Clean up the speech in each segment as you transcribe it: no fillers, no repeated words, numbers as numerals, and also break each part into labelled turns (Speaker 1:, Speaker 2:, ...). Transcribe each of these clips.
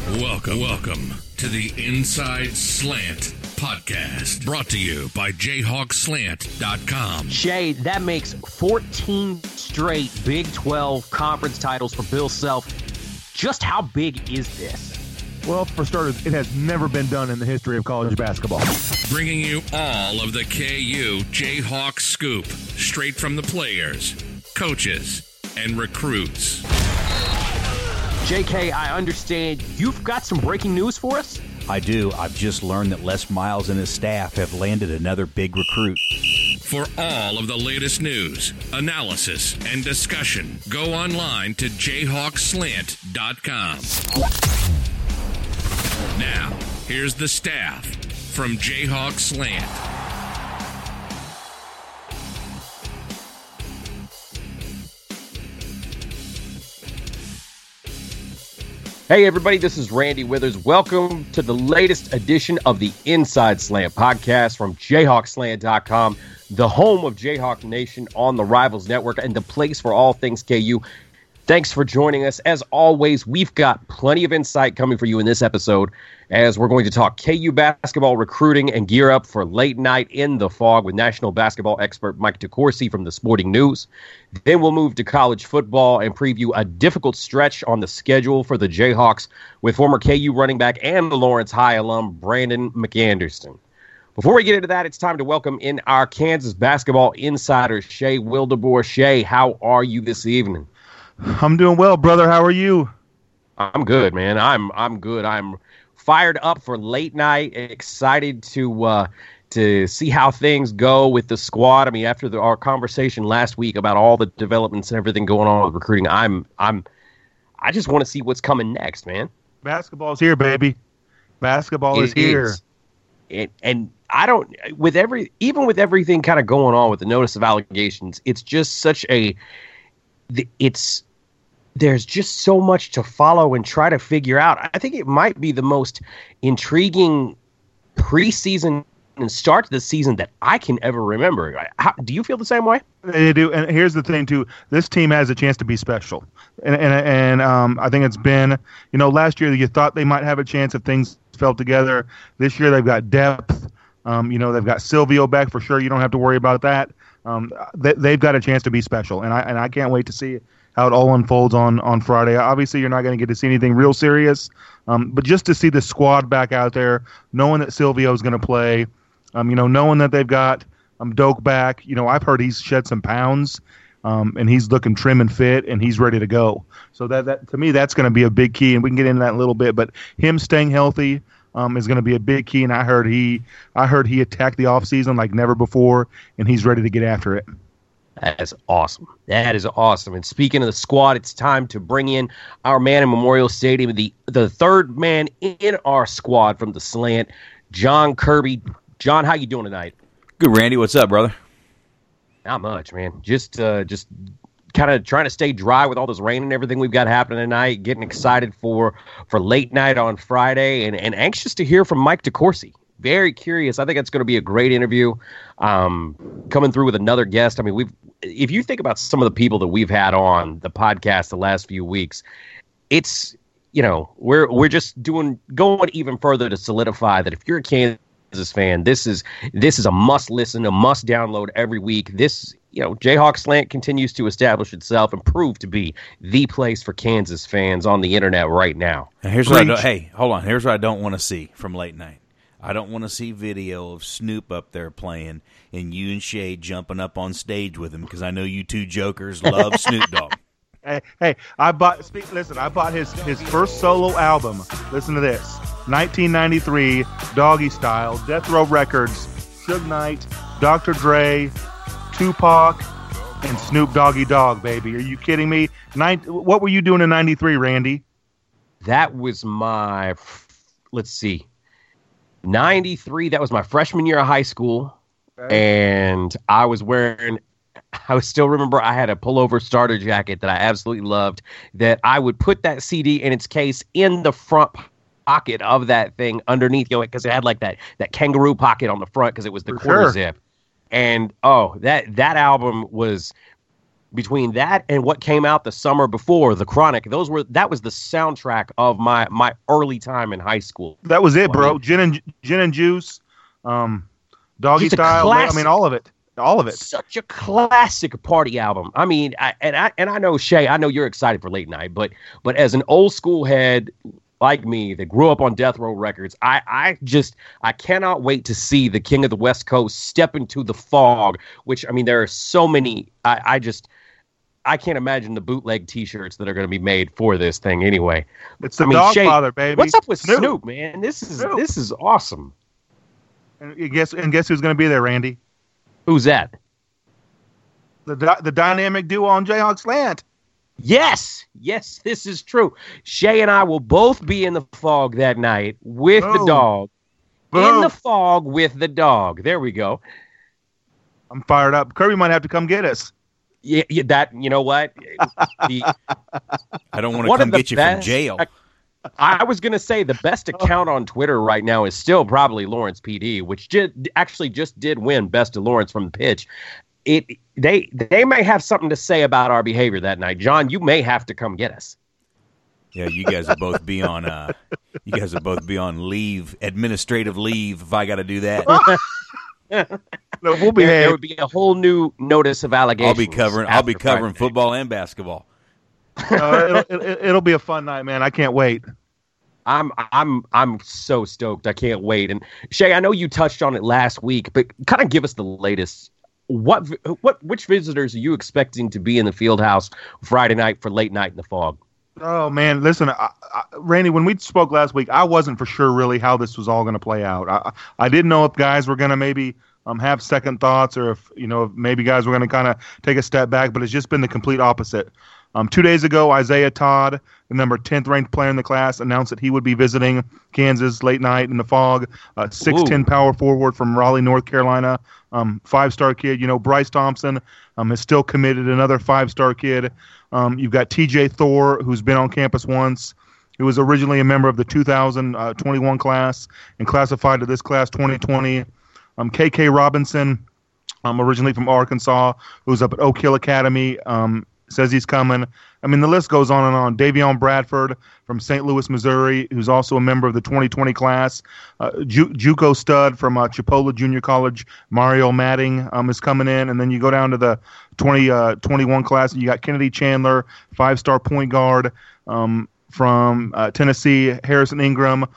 Speaker 1: Welcome to the Inside Slant podcast, brought to you by JayhawkSlant.com.
Speaker 2: Shay, that makes 14 straight Big 12 conference titles for Bill Self. Just how big is this?
Speaker 3: Well, for starters, it has never been done in the history of college basketball.
Speaker 1: Bringing you all of the KU Jayhawk scoop, straight from the players, coaches, and recruits.
Speaker 2: JK, I understand you've got some breaking news for us?
Speaker 4: I do. I've just learned that Les Miles and his staff have landed another big recruit.
Speaker 1: For all of the latest news, analysis, and discussion, go online to JayhawkSlant.com. Now, here's the staff from Jayhawk Slant.
Speaker 2: Hey everybody, this is Randy Withers. Welcome to the latest edition of the Inside Slant podcast from JayhawkSlant.com, the home of Jayhawk Nation on the Rivals Network and the place for all things KU. Thanks for joining us. As always, we've got plenty of insight coming for you in this episode as we're going to talk KU basketball recruiting and gear up for late night in the fog with national basketball expert Mike DeCourcy from the Sporting News. Then we'll move to college football and preview a difficult stretch on the schedule for the Jayhawks with former KU running back and Lawrence High alum Brandon McAnderson. Before we get into that, it's time to welcome in our Kansas basketball insider, Shea Wildeboer. Shea, how are you this evening?
Speaker 3: I'm doing well, brother. How are you?
Speaker 2: I'm good, man. I'm good. I'm fired up for late night. Excited to see how things go with the squad. I mean, after our conversation last week about all the developments and everything going on with recruiting, I just want to see what's coming next, man.
Speaker 3: Basketball's here, baby. Basketball is here.
Speaker 2: And I don't even with everything kind of going on with the notice of allegations, it's just such there's just so much to follow and try to figure out. I think it might be the most intriguing preseason and start to the season that I can ever remember. Do you feel the same way?
Speaker 3: They do. And here's the thing, too. This team has a chance to be special. And I think it's been, last year you thought they might have a chance if things fell together. This year they've got depth. They've got Silvio back for sure. You don't have to worry about that. They've got a chance to be special, and I can't wait to see how it all unfolds on Friday. Obviously, you're not going to get to see anything real serious, but just to see the squad back out there, knowing that Silvio is going to play, knowing that they've got Doak back. I've heard he's shed some pounds, and he's looking trim and fit, and he's ready to go. So that to me, that's going to be a big key, and we can get into that in a little bit. But him staying healthy is going to be a big key, and I heard he attacked the offseason like never before, and he's ready to get after it.
Speaker 2: That is awesome. That is awesome. And speaking of the squad, it's time to bring in our man in Memorial Stadium, the third man in our squad from the Slant, John Kirby. John, how you doing tonight?
Speaker 4: Good, Randy. What's up, brother?
Speaker 2: Not much, man. Just kind of trying to stay dry with all this rain and everything we've got happening tonight, getting excited for late night on Friday, and anxious to hear from Mike DeCourcy. Very curious. I think it's going to be a great interview. Coming through with another guest. I mean, if you think about some of the people that we've had on the podcast the last few weeks, it's, we're just going even further to solidify that if you're a Kansas fan, this is a must listen, a must download every week. Jayhawk Slant continues to establish itself and prove to be the place for Kansas fans on the internet right now.
Speaker 4: And here's what hold on. Here's what I don't want to see from late night. I don't want to see video of Snoop up there playing and you and Shay jumping up on stage with him because I know you two jokers love Snoop Dogg.
Speaker 3: Hey, I bought his first solo album. Listen to this. 1993, Doggy Style, Death Row Records, Suge Knight, Dr. Dre, Tupac, and Snoop Doggy Dogg, baby. Are you kidding me? What were you doing in 93, Randy?
Speaker 2: That was my, 93, that was my freshman year of high school. Okay. And I still remember I had a pullover starter jacket that I absolutely loved, that I would put that CD in its case in the front pocket of that thing underneath, because it had like that kangaroo pocket on the front because it was the quarter zip. And that album was between that and what came out the summer before, The Chronic, that was the soundtrack of my early time in high school.
Speaker 3: That was it, bro. Gin and Juice, Doggy Style. I mean, all of it. All of it.
Speaker 2: Such a classic party album. I mean, I know, Shay, I know you're excited for Late Night, but as an old school head like me that grew up on Death Row Records, I cannot wait to see the King of the West Coast step into the fog, which, I mean, there are so many. I can't imagine the bootleg T-shirts that are going to be made for this thing anyway.
Speaker 3: It's the Dogfather, baby.
Speaker 2: What's up with Snoop, man? This is awesome.
Speaker 3: And guess who's going to be there, Randy?
Speaker 2: Who's that?
Speaker 3: The dynamic duo on Jayhawk Slant.
Speaker 2: Yes, this is true. Shay and I will both be in the fog that night with the dog. Boom. In the fog with the dog. There we go.
Speaker 3: I'm fired up. Kirby might have to come get us.
Speaker 2: Yeah, that, you know what?
Speaker 4: I don't want to come get you from jail.
Speaker 2: I was going to say the best account on Twitter right now is still probably Lawrence PD, which just did win Best of Lawrence from the pitch. They may have something to say about our behavior that night. John, you may have to come get us.
Speaker 4: Yeah, you guys will both be on leave, administrative leave, if I got to do that.
Speaker 2: No, there would be a whole new notice of allegations.
Speaker 4: I'll be covering football and basketball.
Speaker 3: It'll be a fun night, man. I can't wait.
Speaker 2: I'm so stoked. I can't wait. And Shay, I know you touched on it last week, but kind of give us the latest. Which visitors are you expecting to be in the field house Friday night for Late Night in the Fog?
Speaker 3: Oh man, listen, Randy, when we spoke last week, I wasn't for sure really how this was all going to play out. I didn't know if guys were going to maybe have second thoughts, or if maybe guys were going to kind of take a step back, but it's just been the complete opposite. 2 days ago, Isaiah Todd, the number 10th ranked player in the class, announced that he would be visiting Kansas Late Night in the Fog. 6'10" power forward from Raleigh, North Carolina. 5-star kid. Bryce Thompson is still committed, another 5-star kid. You've got TJ Thor, who's been on campus once. He was originally a member of the 2021 class and classified to this class 2020. KK Robinson, originally from Arkansas, who's up at Oak Hill Academy, says he's coming. I mean, the list goes on and on. Davion Bradford from St. Louis, Missouri, who's also a member of the 2020 class. JUCO stud from Chipola Junior College, Mario Madding, is coming in. And then you go down to the 2021 class, and you got Kennedy Chandler, 5-star point guard from Tennessee, Harrison Ingram,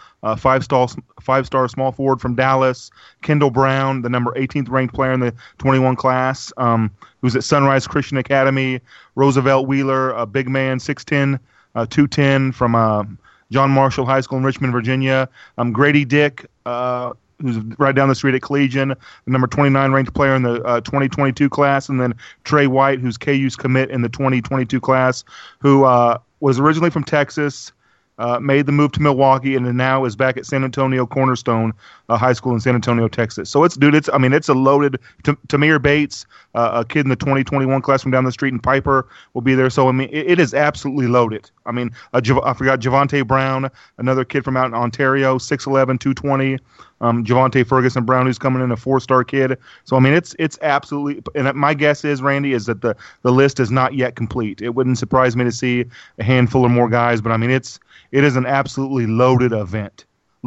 Speaker 3: 5-star small forward from Dallas, Kendall Brown, the number 18th ranked player in the 21 class, who's at Sunrise Christian Academy, Roosevelt Wheeler, a big man, 6'10", 210 from John Marshall High School in Richmond, Virginia, Grady Dick, who's right down the street at Collegian, the number 29 ranked player in the 2022 class, and then Trey White, who's KU's commit in the 2022 class, who was originally from Texas, made the move to Milwaukee, and now is back at San Antonio Cornerstone High School in San Antonio, Texas. So it's a loaded. Tamir Bates, a kid in the 2021 class from down the street, and Piper will be there. So I mean, it is absolutely loaded. I mean, I forgot Javante Brown, another kid from out in Ontario, 6'11", 220. Javante Ferguson Brown, who's coming in, a 4-star kid. So I mean, it's absolutely. And my guess is, Randy, is that the list is not yet complete. It wouldn't surprise me to see a handful or more guys, but I mean, it is an absolutely loaded event.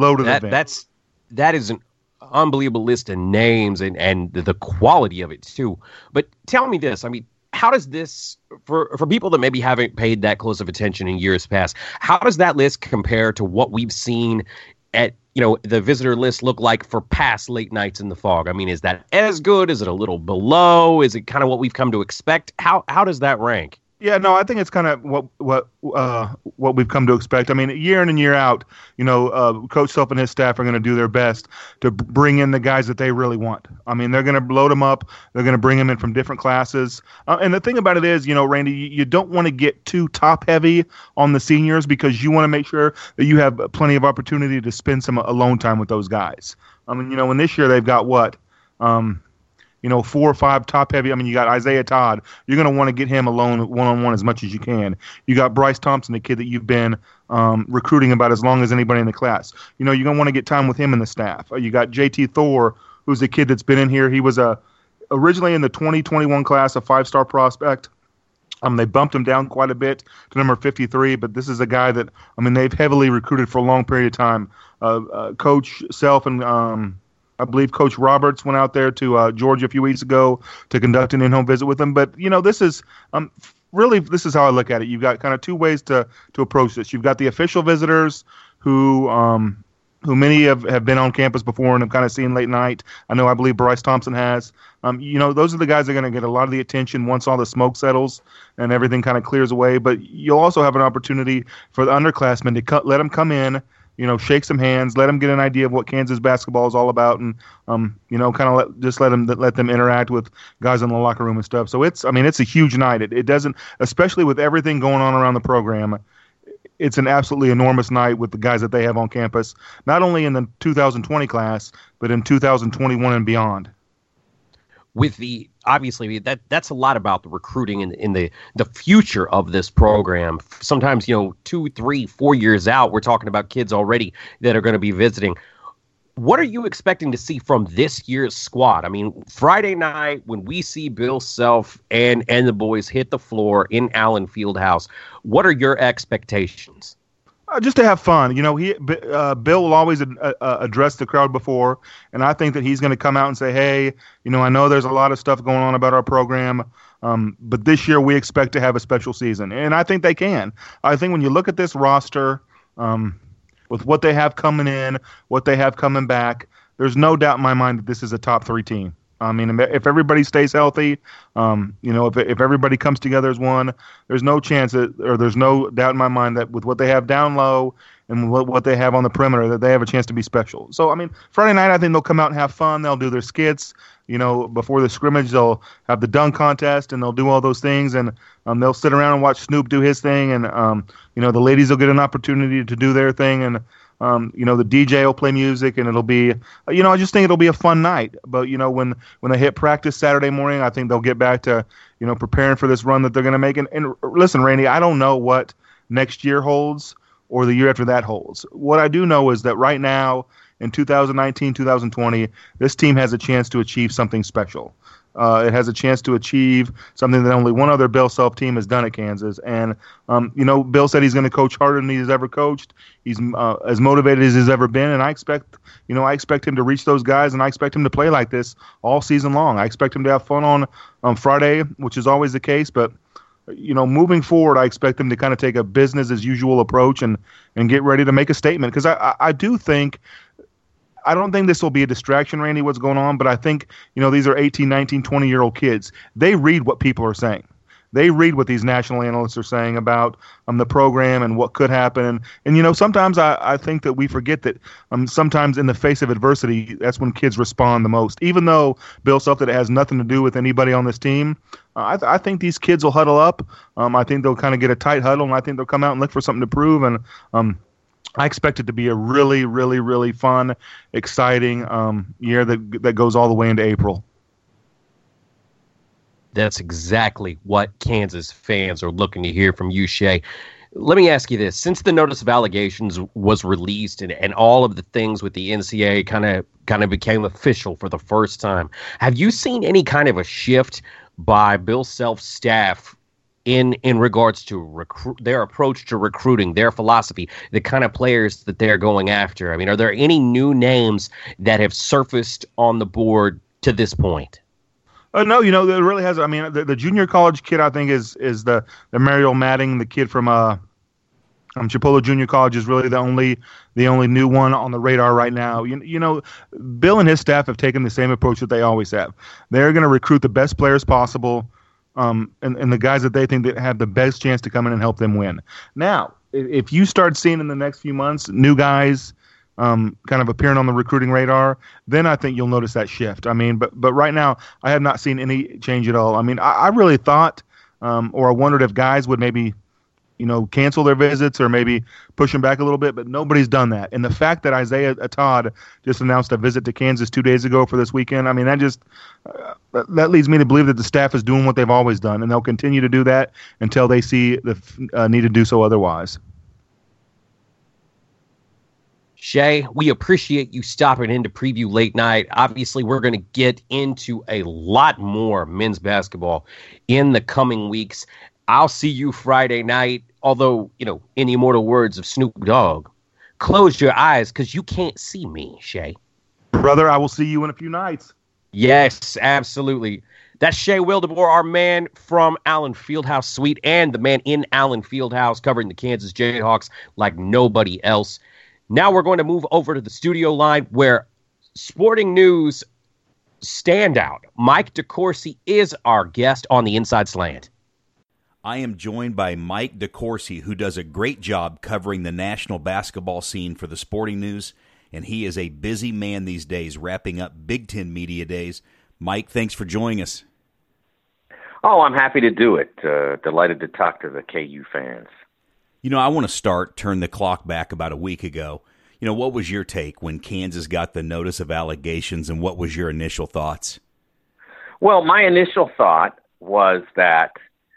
Speaker 2: That is an unbelievable list of names and the quality of it too. But tell me this, I mean, how does this, for people that maybe haven't paid that close of attention in years past, how does that list compare to what we've seen at the visitor list look like for past Late Nights in the Fog? I mean, is that as good? Is it a little below? Is it kind of what we've come to expect? How does that rank?
Speaker 3: Yeah, no, I think it's kind of what we've come to expect. I mean, year in and year out, Coach Self and his staff are going to do their best to bring in the guys that they really want. I mean, they're going to load them up. They're going to bring them in from different classes. And the thing about it is, Randy, you don't want to get too top heavy on the seniors, because you want to make sure that you have plenty of opportunity to spend some alone time with those guys. I mean, in this year they've got what? 4 or 5 top heavy. I mean, you got Isaiah Todd. You're going to want to get him alone, one-on-one, as much as you can. You got Bryce Thompson, the kid that you've been recruiting about as long as anybody in the class. You're going to want to get time with him and the staff. You got JT Thor, who's a kid that's been in here. He was originally in the 2021 class, a 5-star prospect. They bumped him down quite a bit to number 53, but this is a guy that, they've heavily recruited for a long period of time. Coach Self and I believe Coach Roberts went out there to Georgia a few weeks ago to conduct an in-home visit with him. But, this is really, this is how I look at it. You've got kind of two ways to approach this. You've got the official visitors who many have been on campus before and have kind of seen late night. I believe Bryce Thompson has. Those are the guys that are going to get a lot of the attention once all the smoke settles and everything kind of clears away. But you'll also have an opportunity for the underclassmen to let them come in, shake some hands, let them get an idea of what Kansas basketball is all about, and kind of let them interact with guys in the locker room and stuff. So it's a huge night. It doesn't, especially with everything going on around the program. It's an absolutely enormous night with the guys that they have on campus, not only in the 2020 class, but in 2021 and beyond.
Speaker 2: Obviously that's a lot about the recruiting in the future of this program. Sometimes 2, 3, 4 years out, we're talking about kids already that are going to be visiting. What are you expecting to see from this year's squad? Friday night when we see Bill Self and the boys hit the floor in Allen Fieldhouse, what are your expectations?
Speaker 3: Just to have fun. Bill will always address the crowd before, and I think that he's going to come out and say, hey, I know there's a lot of stuff going on about our program, but this year we expect to have a special season. And I think they can. I think when you look at this roster, with what they have coming in, what they have coming back, there's no doubt in my mind that this is a top 3 team. If everybody stays healthy, if everybody comes together as one, there's no chance there's no doubt in my mind that with what they have down low and what they have on the perimeter, that they have a chance to be special. So, Friday night, I think they'll come out and have fun. They'll do their skits. Before the scrimmage, they'll have the dunk contest and they'll do all those things, and they'll sit around and watch Snoop do his thing, and the ladies will get an opportunity to do their thing, and the DJ will play music, and it'll be, I just think it'll be a fun night. But when they hit practice Saturday morning, I think they'll get back to preparing for this run that they're going to make. And listen, Randy, I don't know what next year holds or the year after that holds. What I do know is that right now, in 2019, 2020, this team has a chance to achieve something special. It has a chance to achieve something that only one other Bill Self team has done at Kansas. And, Bill said he's going to coach harder than he's ever coached. He's as motivated as he's ever been. And I expect him to reach those guys, and I expect him to play like this all season long. I expect him to have fun on Friday, which is always the case. But, moving forward, I expect them to kind of take a business as usual approach and get ready to make a statement. Because I don't think this will be a distraction, Randy, what's going on, but I think, these are 18, 19, 20-year-old kids. They read what people are saying. They read what these national analysts are saying about the program and what could happen. And sometimes I think that we forget that sometimes in the face of adversity, that's when kids respond the most. Even though Bill Self that it has nothing to do with anybody on this team, I think these kids will huddle up. I think they'll kind of get a tight huddle, and I think they'll come out and look for something to prove. And I expect it to be a really, really, really fun, exciting year that goes all the way into April.
Speaker 2: That's exactly what Kansas fans are looking to hear from you, Shea. Let me ask you this. Since the notice of allegations was released and all of the things with the NCAA kind of became official for the first time, have you seen any kind of a shift by Bill Self's staff in regards to their approach to recruiting, their philosophy, the kind of players that they're going after? Are there any new names that have surfaced on the board to this point?
Speaker 3: No, there really has. The junior college kid, I think, is the Mariel Madding, the kid from Chipola Junior College, is really the only new one on the radar right now. Bill and his staff have taken the same approach that they always have. They're going to recruit the best players possible, and the guys that they think that have the best chance to come in and help them win. Now, if you start seeing in the next few months new guys kind of appearing on the recruiting radar, then I think you'll notice that shift. But right now, I have not seen any change at all. I really thought, or I wondered if guys would maybe, cancel their visits or maybe push them back a little bit, but nobody's done that. And the fact that Isaiah Todd just announced a visit to Kansas 2 days ago for this weekend, that leads me to believe that the staff is doing what they've always done, and they'll continue to do that until they see the need to do so otherwise.
Speaker 2: Shea, we appreciate you stopping in to preview late night. Obviously, we're going to get into a lot more men's basketball in the coming weeks. I'll see you Friday night. Although, in the immortal words of Snoop Dogg, close your eyes because you can't see me, Shay.
Speaker 3: Brother, I will see you in a few nights.
Speaker 2: Yes, absolutely. That's Shea Wildeboer, our man from Allen Fieldhouse Suite and the man in Allen Fieldhouse covering the Kansas Jayhawks like nobody else. Now we're going to move over to the studio line where Sporting News standout Mike DeCourcy is our guest on the Inside Slant.
Speaker 4: I am joined by Mike DeCourcy, who does a great job covering the national basketball scene for the Sporting News, and he is a busy man these days, wrapping up Big Ten Media Days. Mike, thanks for joining us.
Speaker 5: Oh, I'm happy to do it. Delighted to talk to the KU fans.
Speaker 4: I want to turn the clock back about a week ago. What was your take when Kansas got the notice of allegations, and what was your initial thoughts?
Speaker 5: Well, my initial thought was that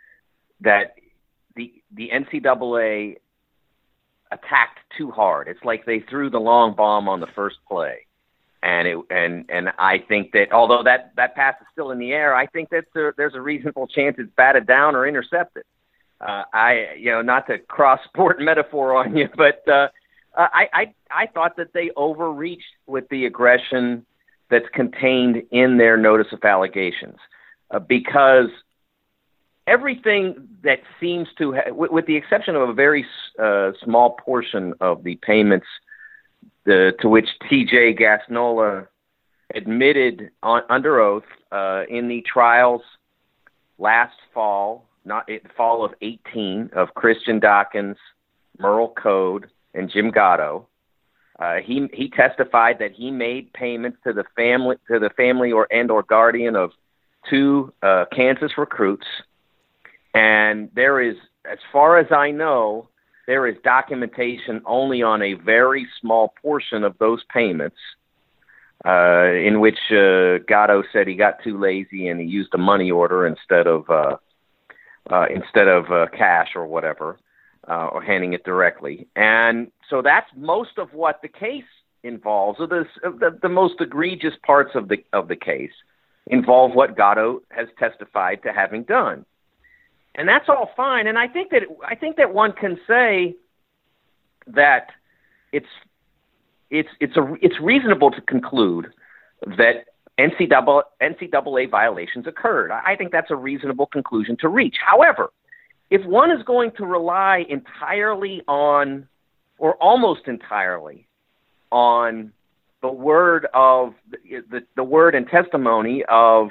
Speaker 5: the NCAA attacked too hard. It's like they threw the long bomb on the first play. And I think that although that pass is still in the air, I think that there's a reasonable chance it's batted down or intercepted. Not to cross sport metaphor on you, but I thought that they overreached with the aggression that's contained in their notice of allegations, because everything that seems to, with the exception of a very small portion of the payments to which T.J. Gasnola admitted under oath in the trials last fall, fall of 18, of Christian Dawkins, Merle Code, and Jim Gatto. He testified that he made payments to the family or guardian of 2 Kansas recruits, and there is, as far as I know, there is documentation only on a very small portion of those payments, in which Gatto said he got too lazy and he used a money order instead of cash or whatever, or handing it directly. And so that's most of what the case involves. So the most egregious parts of the case involve what Gatto has testified to having done. And that's all fine. And I think that one can say that it's reasonable to conclude that NCAA violations occurred. I think that's a reasonable conclusion to reach. However, if one is going to rely entirely on, or almost entirely, on the word of the word and testimony of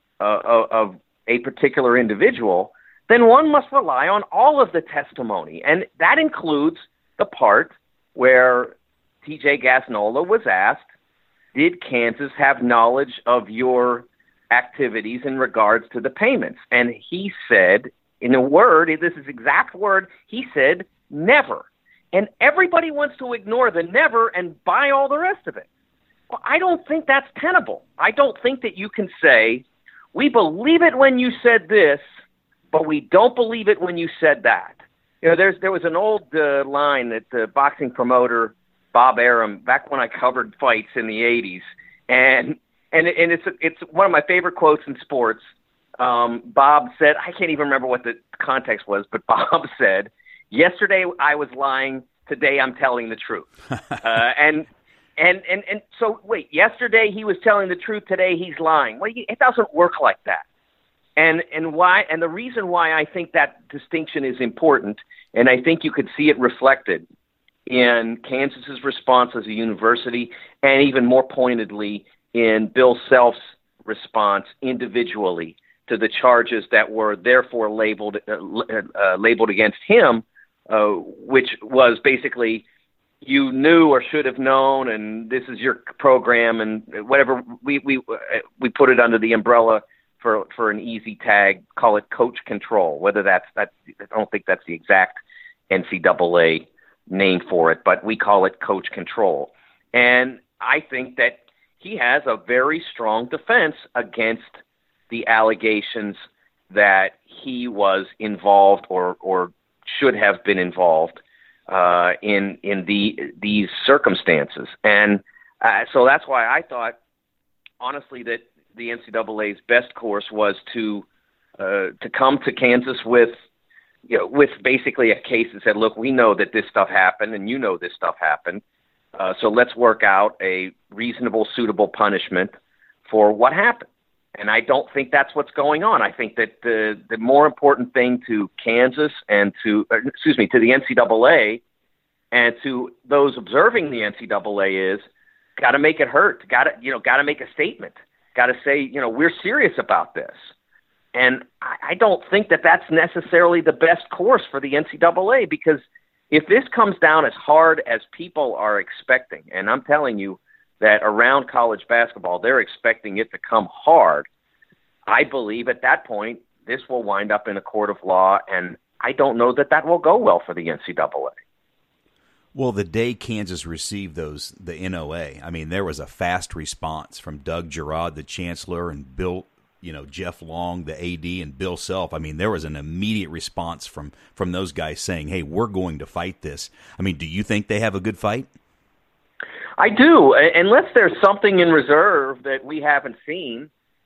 Speaker 5: a particular individual, then one must rely on all of the testimony. And that includes the part where T.J. Gasnola was asked, did Kansas have knowledge of your activities in regards to the payments? And he said, in a word, this is exact word, he said, never. And everybody wants to ignore the never and buy all the rest of it. Well, I don't think that's tenable. I don't think that you can say, we believe it when you said this, but we don't believe it when you said that. There was an old line that the boxing promoter Bob Arum, back when I covered fights in the 80s, and it's one of my favorite quotes in sports. Bob said, I can't even remember what the context was, but Bob said, yesterday I was lying, today I'm telling the truth. And so wait, yesterday he was telling the truth, today he's lying. Well, it doesn't work like that. And why? And the reason why I think that distinction is important, and I think you could see it reflected in Kansas's response as a university, and even more pointedly in Bill Self's response individually to the charges that were therefore labeled against him, which was basically, you knew or should have known, and this is your program, and whatever. We put it under the umbrella for an easy tag, call it coach control. Whether that's I don't think that's the exact NCAA name for it, but we call it coach control. And I think that he has a very strong defense against the allegations that he was involved or should have been involved in these circumstances. And so that's why I thought, honestly, that the NCAA's best course was to come to Kansas with with basically a case that said, look, we know that this stuff happened and you know this stuff happened. So let's work out a reasonable, suitable punishment for what happened. And I don't think that's what's going on. I think that the more important thing to Kansas and to the NCAA and to those observing the NCAA is got to make it hurt. Got to make a statement. Got to say, we're serious about this. And I don't think that that's necessarily the best course for the NCAA, because if this comes down as hard as people are expecting, and I'm telling you that around college basketball, they're expecting it to come hard, I believe at that point this will wind up in a court of law, and I don't know that that will go well for the NCAA.
Speaker 4: Well, the day Kansas received the NOA, I mean, there was a fast response from Doug Girard, the chancellor, and Bill, Jeff Long, the AD, and Bill Self. I mean, there was an immediate response from those guys saying, hey, we're going to fight this. I mean, do you think they have a good fight?
Speaker 5: I do, unless there's something in reserve that we haven't seen.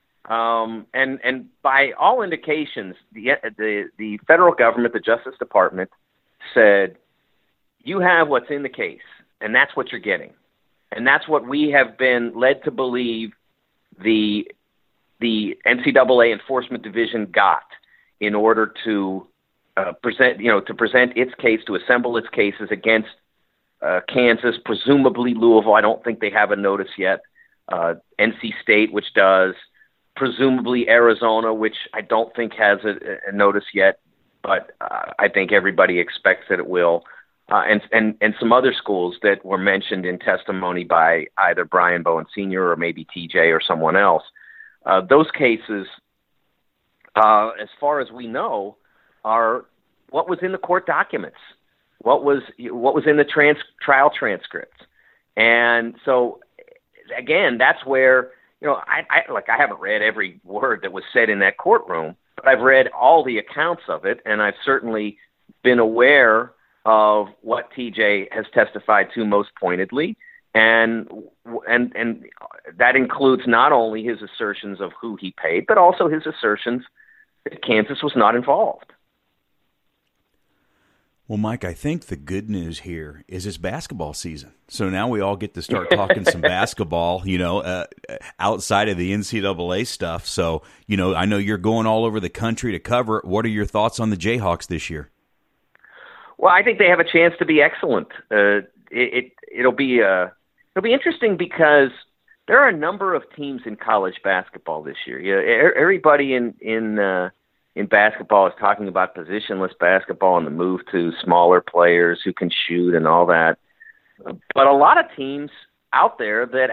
Speaker 5: And by all indications, the federal government, the Justice Department, said, you have what's in the case, and that's what you're getting. And that's what we have been led to believe the NCAA Enforcement Division got in order to present its case, to assemble its cases against Kansas, presumably Louisville. I don't think they have a notice yet. NC State, which does. Presumably Arizona, which I don't think has a notice yet, but I think everybody expects that it will. And some other schools that were mentioned in testimony by either Brian Bowen Sr. or maybe TJ or someone else. Those cases, as far as we know, are what was in the court documents, what was in the trial transcripts. And so, again, that's where, I haven't read every word that was said in that courtroom, but I've read all the accounts of it, and I've certainly been aware of what TJ has testified to most pointedly, and that includes not only his assertions of who he paid, but also his assertions that Kansas was not involved.
Speaker 4: Well, Mike, I think the good news here is it's basketball season. So now we all get to start talking some basketball, outside of the NCAA stuff. So, I know you're going all over the country to cover it. What are your thoughts on the Jayhawks this year?
Speaker 5: Well, I think they have a chance to be excellent. It'll be interesting because there are a number of teams in college basketball this year. Everybody in basketball is talking about positionless basketball and the move to smaller players who can shoot and all that. But a lot of teams out there that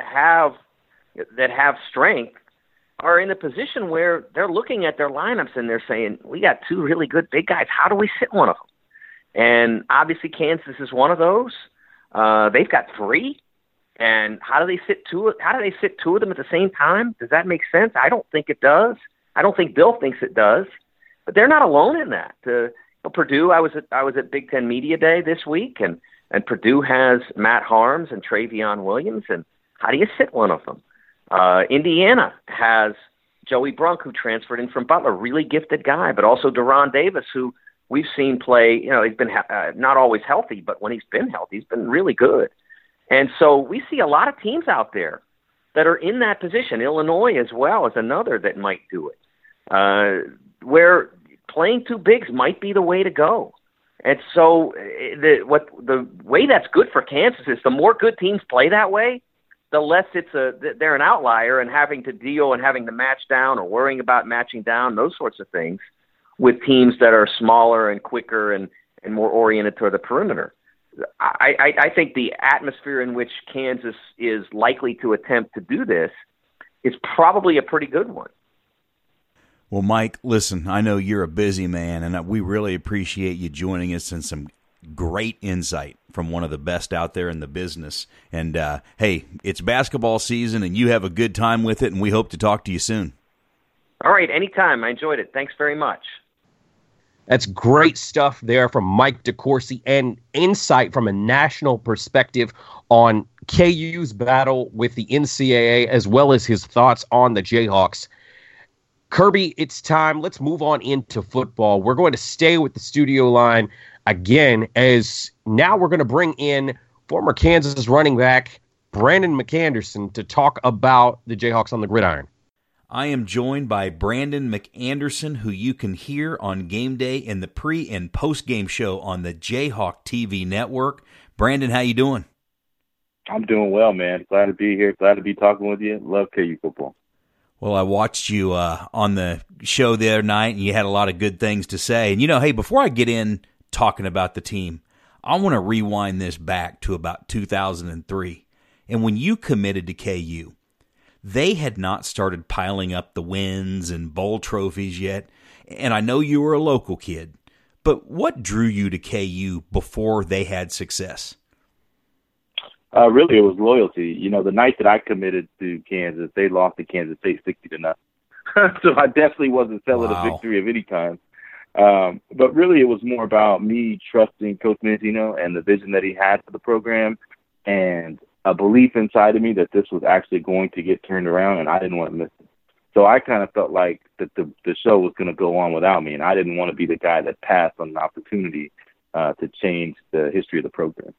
Speaker 5: have strength are in a position where they're looking at their lineups and they're saying, we got two really good big guys. How do we sit one of them? And obviously Kansas is one of those. They've got three. And how do they sit two of them at the same time? Does that make sense? I don't think it does. I don't think Bill thinks it does. But they're not alone in that. Purdue, I was at Big Ten Media Day this week, and Purdue has Matt Harms and Travion Williams, and how do you sit one of them? Indiana has Joey Brunk, who transferred in from Butler, really gifted guy, but also Deron Davis, who we've seen play. He's been not always healthy, but when he's been healthy, he's been really good. And so we see a lot of teams out there that are in that position. Illinois as well is another that might do it. Where playing two bigs might be the way to go. And so the way that's good for Kansas is the more good teams play that way, the less they're an outlier and having to deal and having to match down or worrying about matching down, those sorts of things, with teams that are smaller and quicker and more oriented toward the perimeter. I think the atmosphere in which Kansas is likely to attempt to do this is probably a pretty good one.
Speaker 4: Well, Mike, listen, I know you're a busy man, and we really appreciate you joining us and some great insight from one of the best out there in the business. And, hey, it's basketball season, and you have a good time with it, and we hope to talk to you soon.
Speaker 5: All right, anytime. I enjoyed it. Thanks very much.
Speaker 2: That's great stuff there from Mike DeCourcy, and insight from a national perspective on KU's battle with the NCAA, as well as his thoughts on the Jayhawks. Kirby, it's time. Let's move on into football. We're going to stay with the studio line again, as now we're going to bring in former Kansas running back Brandon McAnderson to talk about the Jayhawks on the gridiron.
Speaker 4: I am joined by Brandon McAnderson, who you can hear on game day in the pre- and post-game show on the Jayhawk TV network. Brandon, how you doing?
Speaker 6: I'm doing well, man. Glad to be here. Glad to be talking with you. Love KU football.
Speaker 4: Well, I watched you on the show the other night, and you had a lot of good things to say. And, hey, before I get in talking about the team, I want to rewind this back to about 2003. And when you committed to KU, they had not started piling up the wins and bowl trophies yet. And I know you were a local kid, but what drew you to KU before they had success?
Speaker 6: Really, it was loyalty. The night that I committed to Kansas, they lost to Kansas State 60-0. So I definitely wasn't selling a victory of any kind. But really, it was more about me trusting Coach Mantino and the vision that he had for the program, and a belief inside of me that this was actually going to get turned around, and I didn't want to miss it. So I kind of felt like that the show was going to go on without me, and I didn't want to be the guy that passed on an opportunity to change the history of the program.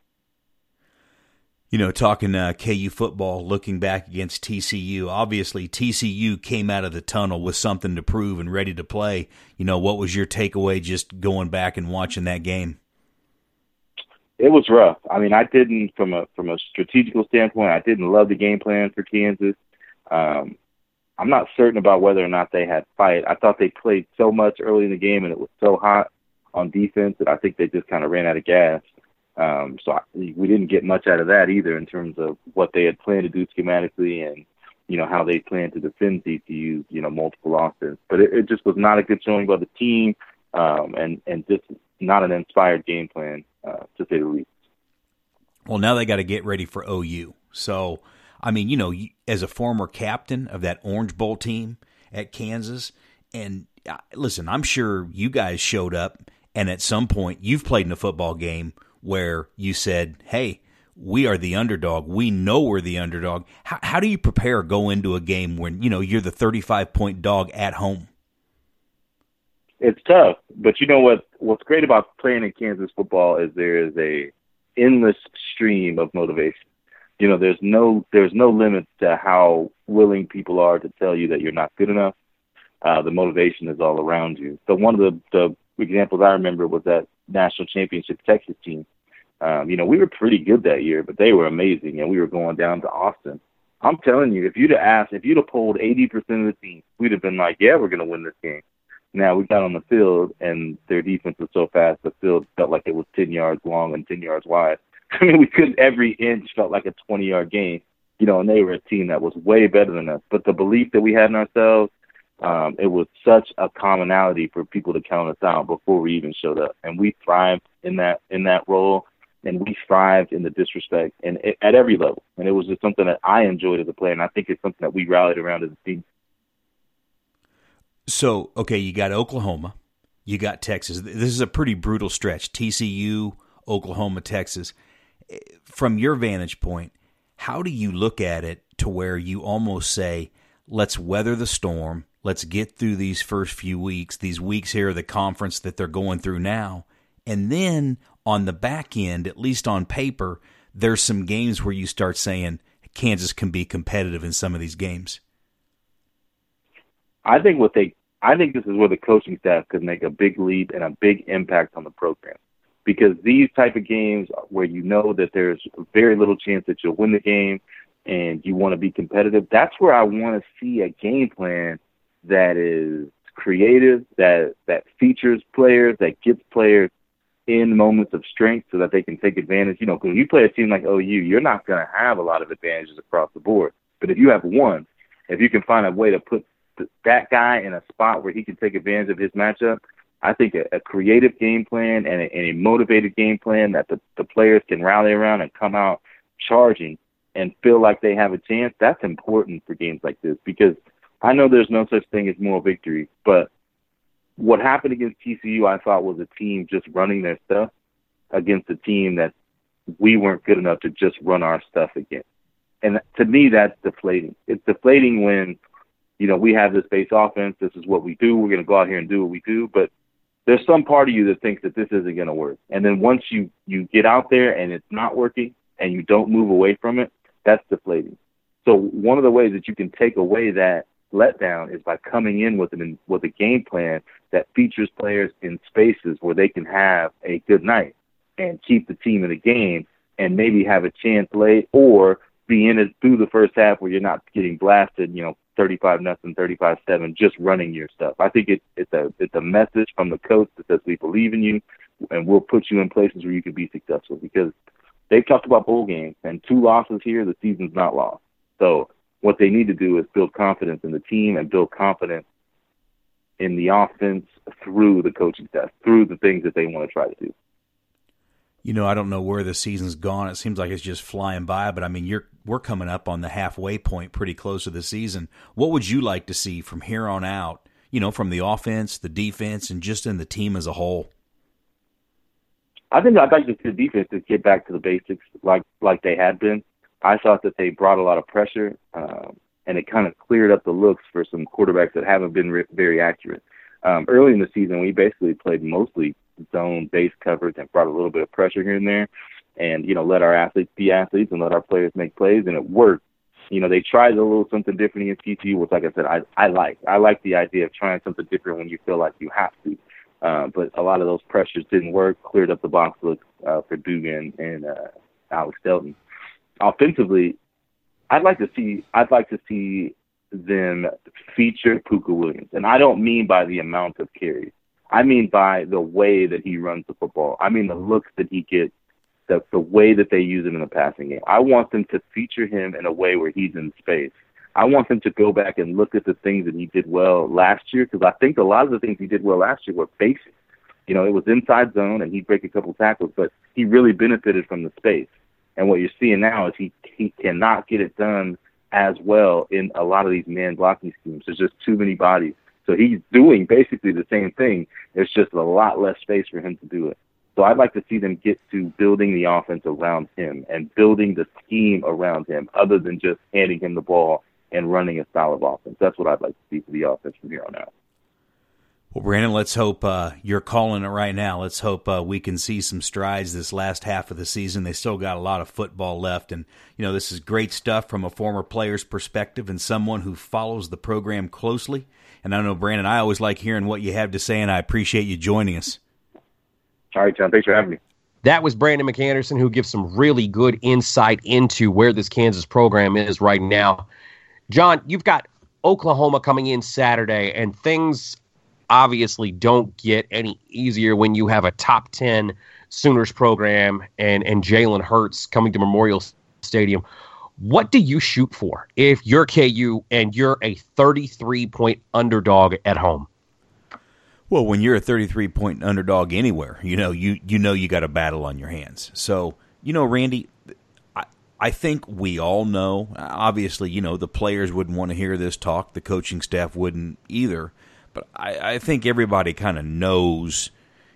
Speaker 4: Talking KU football, looking back against TCU, obviously TCU came out of the tunnel with something to prove and ready to play. What was your takeaway just going back and watching that game?
Speaker 6: It was rough. I mean, I didn't, from a strategical standpoint, I didn't love the game plan for Kansas. I'm not certain about whether or not they had fight. I thought they played so much early in the game and it was so hot on defense that I think they just kind of ran out of gas. We didn't get much out of that either in terms of what they had planned to do schematically and, how they planned to defend TCU's, multiple losses. But it just was not a good showing by the team and just not an inspired game plan, to say the least.
Speaker 4: Well, now they got to get ready for OU. So, I mean, as a former captain of that Orange Bowl team at Kansas, and listen, I'm sure you guys showed up and at some point you've played in a football game where you said, hey, we are the underdog. We know we're the underdog. How do you prepare go into a game when, you're the 35-point dog at home?
Speaker 6: It's tough, but what's great about playing in Kansas football is there is a endless stream of motivation. There's no limit to how willing people are to tell you that you're not good enough. The motivation is all around you. So one of the examples I remember was that national championship Texas team. We were pretty good that year, but they were amazing, and we were going down to Austin. I'm telling you, if you'd have polled 80% of the team, we'd have been like, yeah, we're going to win this game. Now, we got on the field, and their defense was so fast, the field felt like it was 10 yards long and 10 yards wide. I mean, every inch felt like a 20-yard game, and they were a team that was way better than us. But the belief that we had in ourselves, it was such a commonality for people to count us out before we even showed up. And we thrived in that role, and we thrived in the disrespect and at every level. And it was just something that I enjoyed as a player, and I think it's something that we rallied around as a team.
Speaker 4: So, okay, you got Oklahoma, you got Texas. This is a pretty brutal stretch. TCU, Oklahoma, Texas. From your vantage point, how do you look at it to where you almost say, let's weather the storm, let's get through these first few weeks, these weeks here of the conference that they're going through now, and then on the back end, at least on paper, there's some games where you start saying Kansas can be competitive in some of these games?
Speaker 6: I think this is where the coaching staff could make a big leap and a big impact on the program, because these type of games where that there's very little chance that you'll win the game and you want to be competitive, that's where I want to see a game plan that is creative, that features players, that gets players in moments of strength so that they can take advantage. Because you play a team like OU, you're not going to have a lot of advantages across the board. But if you have one, if you can find a way to put that guy in a spot where he can take advantage of his matchup, I think a creative game plan and a motivated game plan that the players can rally around and come out charging and feel like they have a chance, that's important for games like this, because I know there's no such thing as moral victory, but what happened against TCU, I thought, was a team just running their stuff against a team that we weren't good enough to just run our stuff against. And to me, that's deflating. It's deflating when we have this base offense. This is what we do. We're going to go out here and do what we do. But there's some part of you that thinks that this isn't going to work. And then once you get out there and it's not working and you don't move away from it, that's deflating. So one of the ways that you can take away that letdown is by coming in with a game plan that features players in spaces where they can have a good night and keep the team in the game and maybe have a chance late or be in it through the first half where you're not getting blasted, 35-0, 35-7, just running your stuff. I think it's a message from the coach that says we believe in you and we'll put you in places where you can be successful, because they've talked about bowl games and 2 losses here, the season's not lost. So what they need to do is build confidence in the team and build confidence in the offense through the coaching staff, through the things that they want to try to do.
Speaker 4: I don't know where the season's gone. It seems like it's just flying by, but I mean, we're coming up on the halfway point, pretty close to the season. What would you like to see from here on out, from the offense, the defense, and just in the team as a whole?
Speaker 6: I think I'd like to see the defense to get back to the basics like they had been. I thought that they brought a lot of pressure, and it kind of cleared up the looks for some quarterbacks that haven't been very accurate. Early in the season, we basically played mostly zone base coverage and brought a little bit of pressure here and there, and let our athletes be athletes and let our players make plays, and it worked. They tried a little something different in TCU, which, like I said, I like the idea of trying something different when you feel like you have to. But a lot of those pressures didn't work. Cleared up the box look for Dugan and Alex Delton. Offensively, I'd like to see them feature Pooka Williams, and I don't mean by the amount of carries. I mean by the way that he runs the football. I mean the looks that he gets, the way that they use him in the passing game. I want them to feature him in a way where he's in space. I want them to go back and look at the things that he did well last year, because I think a lot of the things he did well last year were basic. It was inside zone, and he'd break a couple tackles, but he really benefited from the space. And what you're seeing now is he cannot get it done as well in a lot of these man blocking schemes. There's just too many bodies. So he's doing basically the same thing. There's just a lot less space for him to do it. So I'd like to see them get to building the offense around him and building the scheme around him, other than just handing him the ball and running a style of offense. That's what I'd like to see for the offense from here on out.
Speaker 4: Well, Brandon, let's hope you're calling it right now. Let's hope we can see some strides this last half of the season. They still got a lot of football left, and this is great stuff from a former player's perspective and someone who follows the program closely. And I know, Brandon, I always like hearing what you have to say, and I appreciate you joining us.
Speaker 6: All right, John. Thanks for having me.
Speaker 2: That was Brandon McAnderson, who gives some really good insight into where this Kansas program is right now. John, you've got Oklahoma coming in Saturday, and things obviously don't get any easier when you have a top 10 Sooners program and Jalen Hurts coming to Memorial Stadium. What do you shoot for if you're KU and you're a 33-point underdog at home?
Speaker 4: Well, when you're a 33-point underdog anywhere, you got a battle on your hands. So, Randy, I think we all know, obviously, the players wouldn't want to hear this talk. The coaching staff wouldn't either. But I think everybody kind of knows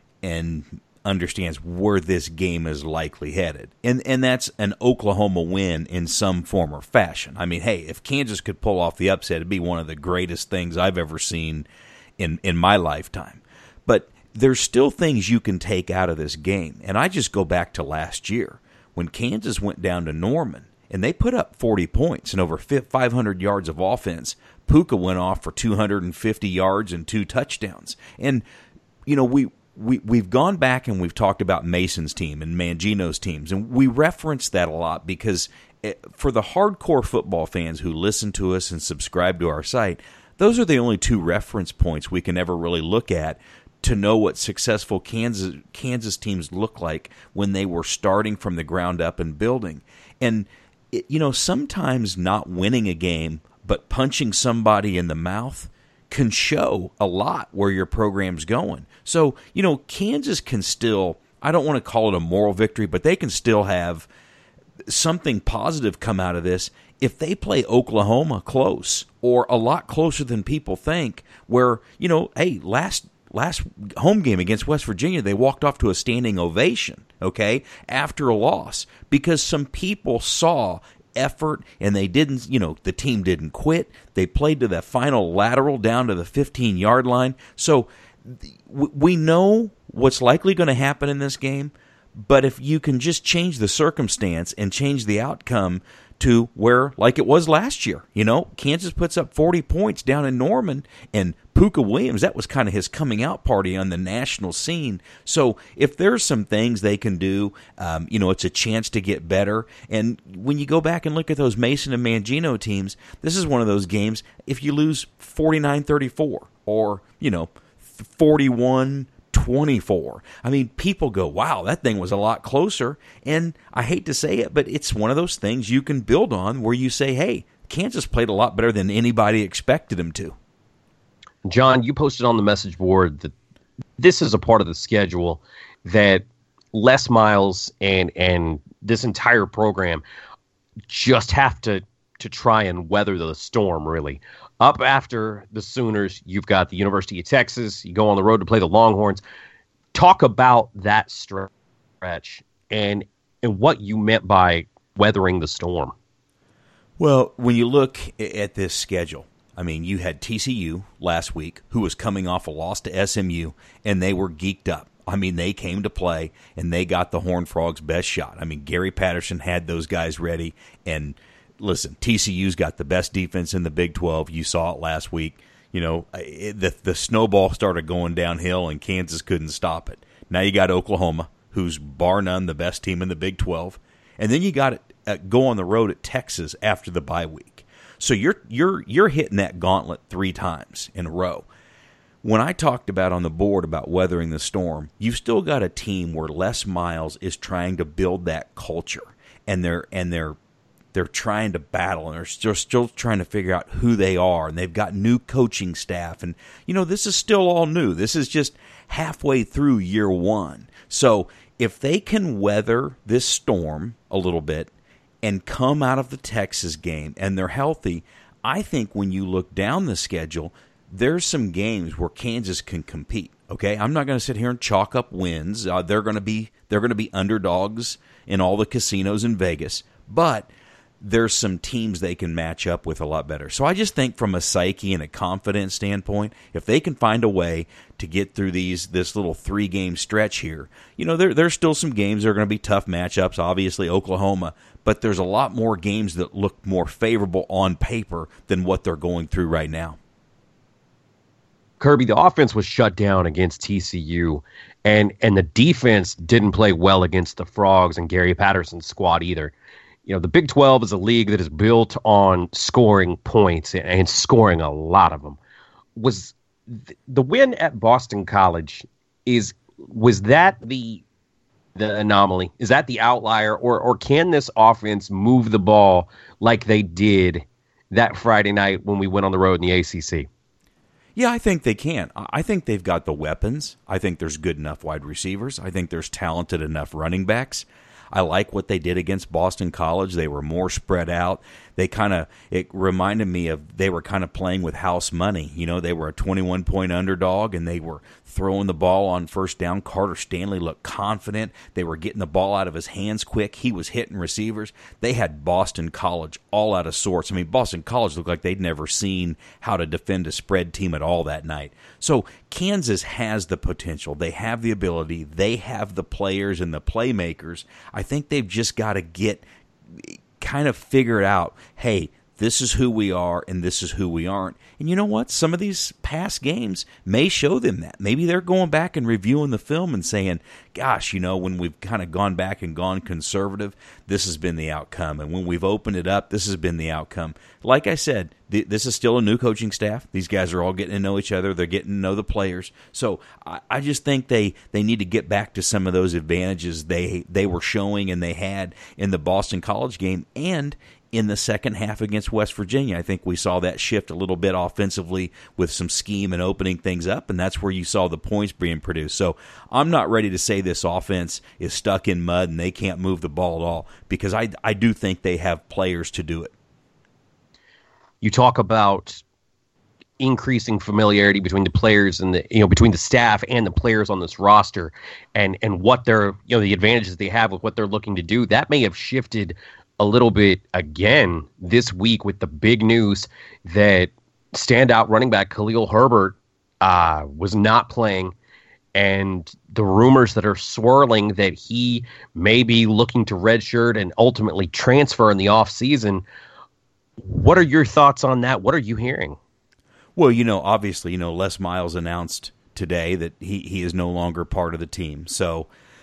Speaker 4: and understands where this game is likely headed. And that's an Oklahoma win in some form or fashion. I mean, hey, if Kansas could pull off the upset, it'd be one of the greatest things I've ever seen in my lifetime. But there's still things you can take out of this game. And I just go back to last year when Kansas went down to Norman and they put up 40 points and over 500 yards of offense. Pooka went off for 250 yards and 2 touchdowns. And, we've gone back and we've talked about Mason's team and Mangino's teams, and we reference that a lot because for the hardcore football fans who listen to us and subscribe to our site, those are the only 2 reference points we can ever really look at to know what successful Kansas teams look like when they were starting from the ground up and building. And, sometimes not winning a game but punching somebody in the mouth can show a lot where your program's going. So, Kansas can still, I don't want to call it a moral victory, but they can still have something positive come out of this if they play Oklahoma close or a lot closer than people think, where, hey, last home game against West Virginia, they walked off to a standing ovation, okay, after a loss, because some people saw effort, and they didn't, the team didn't quit. They played to that final lateral down to the 15-yard line. So we know what's likely going to happen in this game, but if you can just change the circumstance and change the outcome to where, like it was last year, Kansas puts up 40 points down in Norman, and Puka Williams, that was kind of his coming out party on the national scene. So if there's some things they can do, it's a chance to get better. And when you go back and look at those Mason and Mangino teams, this is one of those games, if you lose 49-34 or, 41-24, I mean, people go, wow, that thing was a lot closer. And I hate to say it, but it's one of those things you can build on where you say, hey, Kansas played a lot better than anybody expected him to.
Speaker 2: John, you posted on the message board that this is a part of the schedule that Les Miles and this entire program just have to try and weather the storm, really. Up after the Sooners, you've got the University of Texas. You go on the road to play the Longhorns. Talk about that stretch and what you meant by weathering the storm.
Speaker 4: Well, when you look at this schedule, I mean, you had TCU last week, who was coming off a loss to SMU, and they were geeked up. I mean, they came to play, and they got the Horned Frogs' best shot. I mean, Gary Patterson had those guys ready, and listen, TCU's got the best defense in the Big 12. You saw it last week. The snowball started going downhill, and Kansas couldn't stop it. Now you got Oklahoma, who's bar none the best team in the Big 12, and then you got to go on the road at Texas after the bye week. So you're hitting that gauntlet 3 times in a row. When I talked about on the board about weathering the storm, you've still got a team where Les Miles is trying to build that culture, and they're trying to battle, and they're still trying to figure out who they are, and they've got new coaching staff, and this is still all new. This is just halfway through year 1. So if they can weather this storm a little bit and come out of the Texas game and they're healthy, I think when you look down the schedule, there's some games where Kansas can compete. Okay, I'm not going to sit here and chalk up wins. They're going to be underdogs in all the casinos in Vegas, but there's some teams they can match up with a lot better. So I just think from a psyche and a confidence standpoint, if they can find a way to get through this little 3-game stretch here, there's still some games that are going to be tough matchups, obviously Oklahoma, but there's a lot more games that look more favorable on paper than what they're going through right now.
Speaker 2: Kirby, the offense was shut down against TCU, and the defense didn't play well against the Frogs and Gary Patterson's squad either. The Big 12 is a league that is built on scoring points and scoring a lot of them. Was the win at Boston College, was that the anomaly? Is that the outlier, or can this offense move the ball like they did that Friday night when we went on the road in the ACC?
Speaker 4: Yeah, I think they can. I think they've got the weapons. I think there's good enough wide receivers. I think there's talented enough running backs. I like what they did against Boston College. They were more spread out. It reminded me of they were kind of playing with house money. They were a 21-point underdog, and they were throwing the ball on first down. Carter Stanley looked confident. They were getting the ball out of his hands quick. He was hitting receivers. They had Boston College all out of sorts. I mean, Boston College looked like they'd never seen how to defend a spread team at all that night. So Kansas has the potential. They have the ability. They have the players and the playmakers. I think they've just got to kind of figure it out. Hey, this is who we are and this is who we aren't. And you know what? Some of these past games may show them that. Maybe they're going back and reviewing the film and saying, gosh, when we've kind of gone back and gone conservative, this has been the outcome. And when we've opened it up, this has been the outcome. Like I said, this is still a new coaching staff. These guys are all getting to know each other. They're getting to know the players. So I just think they need to get back to some of those advantages they were showing and they had in the Boston College game and in the second half against West Virginia. I think we saw that shift a little bit offensively with some scheme and opening things up, and that's where you saw the points being produced. So I'm not ready to say this offense is stuck in mud and they can't move the ball at all, because I do think they have players to do it.
Speaker 2: You talk about increasing familiarity between the players and between the staff and the players on this roster, and what they're the advantages they have with what they're looking to do. That may have shifted a little bit again this week with the big news that standout running back Khalil Herbert was not playing, and the rumors that are swirling that he may be looking to redshirt and ultimately transfer in the offseason. What are your thoughts on that? What are you hearing?
Speaker 4: Well, obviously, Les Miles announced today that he is no longer part of the team. So,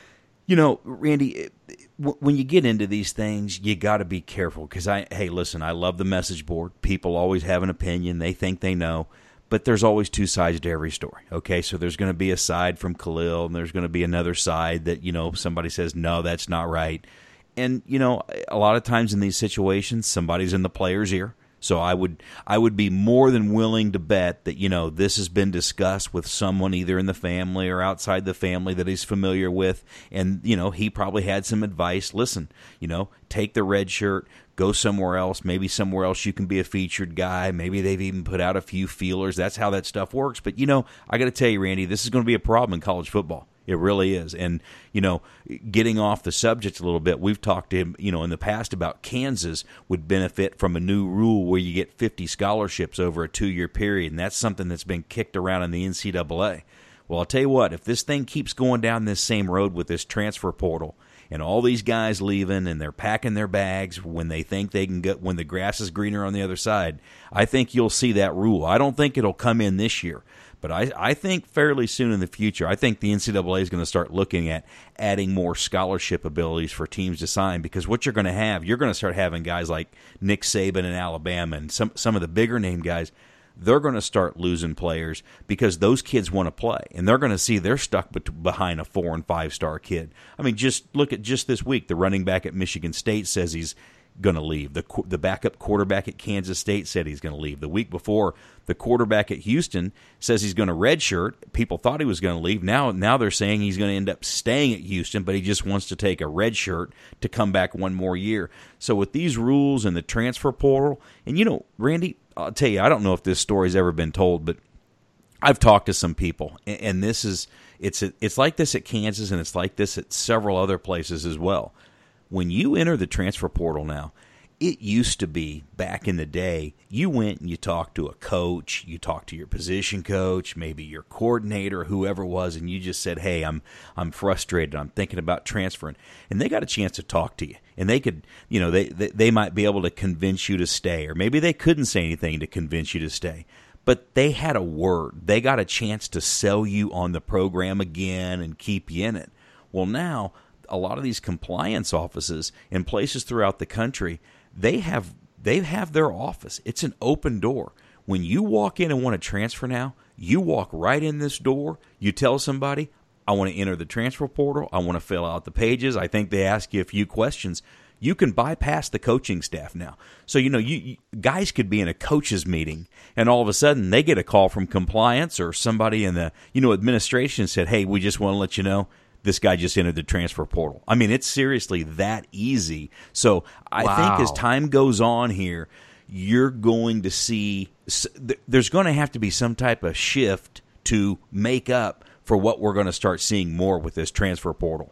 Speaker 4: Randy, when you get into these things, you got to be careful because hey, listen, I love the message board. People always have an opinion. They think they know. But there's always two sides to every story, okay? So there's going to be a side from Khalil, and there's going to be another side that, somebody says, no, that's not right. And, a lot of times in these situations, somebody's in the player's ear. So I would be more than willing to bet that, this has been discussed with someone either in the family or outside the family that he's familiar with. And, he probably had some advice. Listen, take the red shirt, go somewhere else. Maybe somewhere else you can be a featured guy. Maybe they've even put out a few feelers. That's how that stuff works. But, I got to tell you, Randy, this is going to be a problem in college football. It really is. And, getting off the subject a little bit, we've talked to him, in the past about Kansas would benefit from a new rule where you get 50 scholarships over a 2-year period. And that's something that's been kicked around in the NCAA. Well, I'll tell you what, if this thing keeps going down this same road with this transfer portal and all these guys leaving and they're packing their bags when they think they can get, when the grass is greener on the other side, I think you'll see that rule. I don't think it'll come in this year. But I think fairly soon in the future, I think the NCAA is going to start looking at adding more scholarship abilities for teams to sign, because what you're going to start having guys like Nick Saban in Alabama and some of the bigger name guys. They're going to start losing players because those kids want to play, and they're going to see they're stuck behind a 4- and 5-star kid. I mean, just look at just this week, the running back at Michigan State says he's going to leave. The backup quarterback at Kansas State said he's going to leave. The week before, the quarterback at Houston says he's going to redshirt. People thought he was going to leave. Now they're saying he's going to end up staying at Houston, but he just wants to take a redshirt to come back one more year. So with these rules and the transfer portal, and Randy, I'll tell you, I don't know if this story's ever been told, but I've talked to some people, and it's like this at Kansas, and it's like this at several other places as well. When you enter the transfer portal now, it used to be back in the day, you went and you talked to a coach, you talked to your position coach, maybe your coordinator, whoever it was, and you just said, hey, I'm frustrated, I'm thinking about transferring. And they got a chance to talk to you. And they could, they might be able to convince you to stay, or maybe they couldn't say anything to convince you to stay. But they had a word. They got a chance to sell you on the program again and keep you in it. Well, now, a lot of these compliance offices in places throughout the country, they have their office. It's an open door. When you walk in and want to transfer now, you walk right in this door. You tell somebody, I want to enter the transfer portal. I want to fill out the pages. I think they ask you a few questions. You can bypass the coaching staff now. So, you guys could be in a coaches meeting, and all of a sudden they get a call from compliance or somebody in the administration said, hey, we just want to let you know, this guy just entered the transfer portal. I mean, it's seriously that easy. So I think as time goes on here, you're going to see there's going to have to be some type of shift to make up for what we're going to start seeing more with this transfer portal.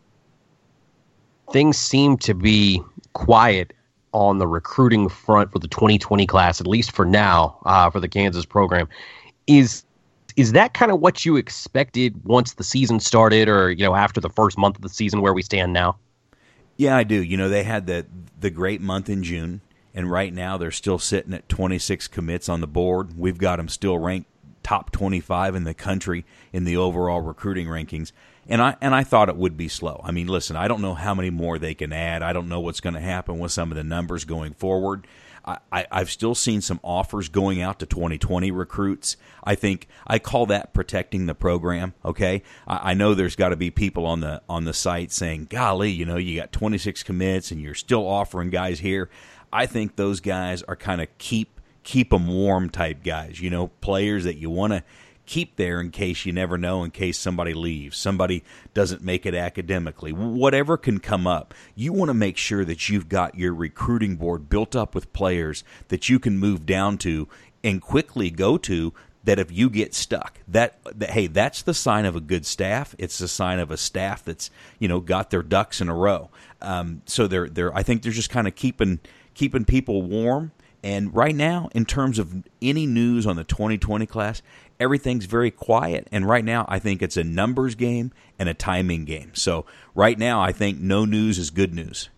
Speaker 2: Things seem to be quiet on the recruiting front for the 2020 class, at least for now, for the Kansas program. Is that kind of what you expected once the season started, or after the first month of the season where we stand now?
Speaker 4: Yeah, I do. They had the great month in June, and right now they're still sitting at 26 commits on the board. We've got them still ranked top 25 in the country in the overall recruiting rankings. And I thought it would be slow. I mean, listen, I don't know how many more they can add. I don't know what's going to happen with some of the numbers going forward. I've still seen some offers going out to 2020 recruits. I think I call that protecting the program. Okay, I know there's got to be people on the site saying, "Golly, you got 26 commits and you're still offering guys here." I think those guys are kind of keep them warm type guys. Players that you want to keep there in case you never know, in case somebody leaves, somebody doesn't make it academically, whatever can come up. You want to make sure that you've got your recruiting board built up with players that you can move down to and quickly go to that if you get stuck, that hey, that's the sign of a good staff. It's the sign of a staff that's got their ducks in a row. So I think they're just kind of keeping people warm. And right now, in terms of any news on the 2020 class, everything's very quiet. And right now, I think it's a numbers game and a timing game. So right now, I think no news is good news.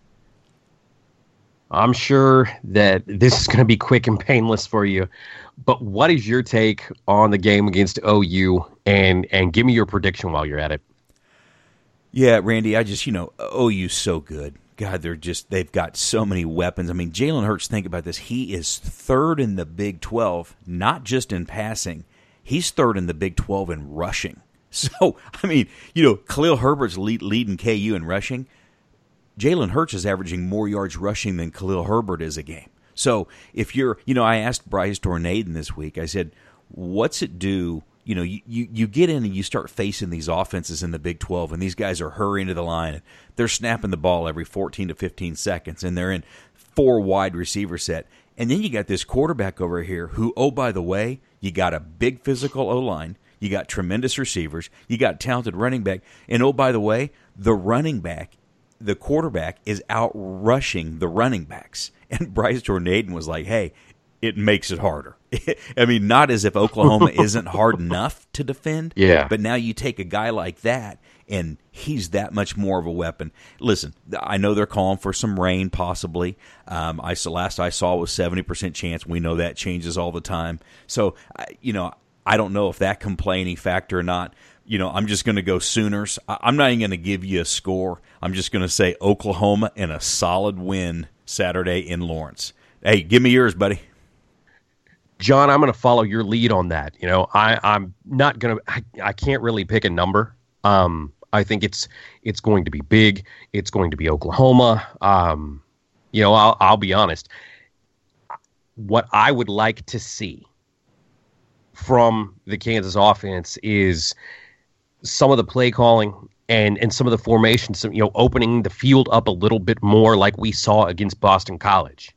Speaker 2: I'm sure that this is going to be quick and painless for you. But what is your take on the game against OU? And give me your prediction while you're at it.
Speaker 4: Yeah, Randy, OU's so good. God, they've got so many weapons. I mean, Jalen Hurts, think about this. He is third in the Big 12, not just in passing. He's third in the Big 12 in rushing. So, I mean, Khalil Herbert's leading KU in rushing. Jalen Hurts is averaging more yards rushing than Khalil Herbert is a game. So, if you're, I asked Bryce Tornaden this week, I said, what's it do? You get in and you start facing these offenses in the Big 12, and these guys are hurrying to the line. And they're snapping the ball every 14 to 15 seconds, and they're in 4 wide receiver set. And then you got this quarterback over here who, oh, by the way, you got a big physical O-line, you got tremendous receivers, you got talented running back, and oh, by the way, the quarterback is out rushing the running backs. And Bryce Tornaden was like, hey, it makes it harder. I mean, not as if Oklahoma isn't hard enough to defend, but now you take a guy like that, and he's that much more of a weapon. Listen, I know they're calling for some rain possibly. Last I saw was 70% chance. We know that changes all the time. So, I don't know if that can play any factor or not. I'm just going to go Sooners. I'm not even going to give you a score. I'm just going to say Oklahoma in a solid win Saturday in Lawrence. Hey, give me yours, buddy.
Speaker 2: John, I'm going to follow your lead on that. I'm not going to. I can't really pick a number. I think it's going to be big. It's going to be Oklahoma. I'll be honest. What I would like to see from the Kansas offense is some of the play calling and some of the formations. Opening the field up a little bit more, like we saw against Boston College.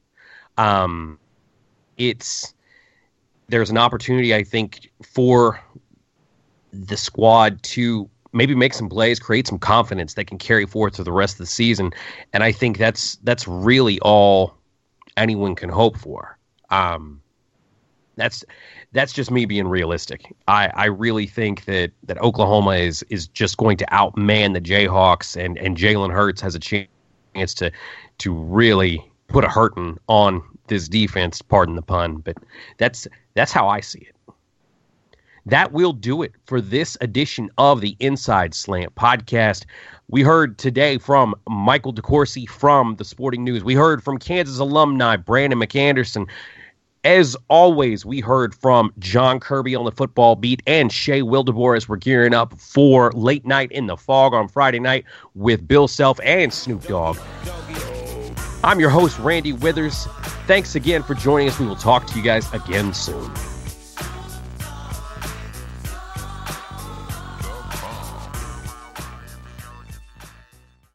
Speaker 2: There's an opportunity, I think, for the squad to maybe make some plays, create some confidence that can carry forth to the rest of the season. And I think that's really all anyone can hope for. That's just me being realistic. I really think that Oklahoma is just going to outman the Jayhawks, and Jalen Hurts has a chance to really put a hurting on this defense, pardon the pun, but that's how I see it. That will do it for this edition of the Inside Slant podcast. We heard today from Michael DeCourcy from the Sporting News. We heard from Kansas alumni Brandon McAnderson. As always, we heard from John Kirby on the football beat and Shea Wildeboer as we're gearing up for Late Night in the Fog on Friday night with Bill Self and Snoop Dogg. I'm your host, Randy Withers. Thanks again for joining us. We will talk to you guys again soon.